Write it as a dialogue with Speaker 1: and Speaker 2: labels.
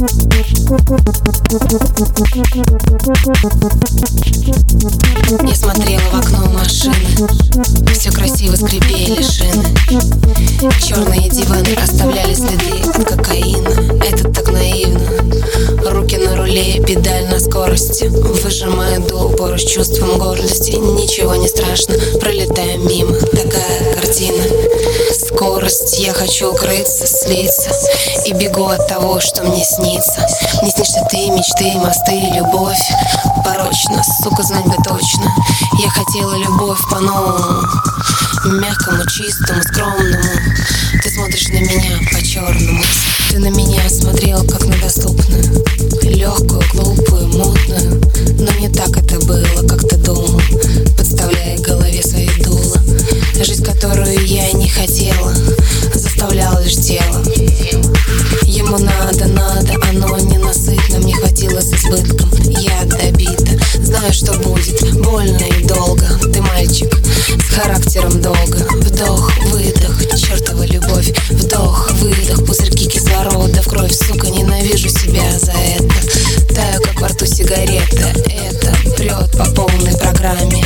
Speaker 1: Я смотрела в окно машины, все красиво скрипели шины. Черные диваны оставляли следы от кокаина. Это так наивно. Руки на руле, педаль на скорости. Выжимаю до упора с чувством гордости. Ничего не страшно, пролетаю мимо. Такая картина. Скорость, я хочу укрыться, слиться. И бегу от того, что мне снится. Мне снишься ты, мечты, мосты, любовь. Порочно, сука, знать бы точно. Я хотела любовь по-новому, мягкому, чистому, скромному. Ты смотришь на меня по-черному. Ты на меня смотрел, как на доступную, легкую, глупую, мутную. Но не так это было, как ты думал, подставляя голове свои дула. Жизнь, которую я не хотела, заставляла лишь тело. Ему надо, оно ненасытно. Мне хватило с избытком, я добита. Знаю, что будет больно и долго. Ты мальчик с характером долго. Вдох, выдох, чертова любовь. Вдох, выдох, пузырьки кислорода в кровь. Сука, ненавижу себя за это. Таю, как во рту сигарета. Это прет по полной программе.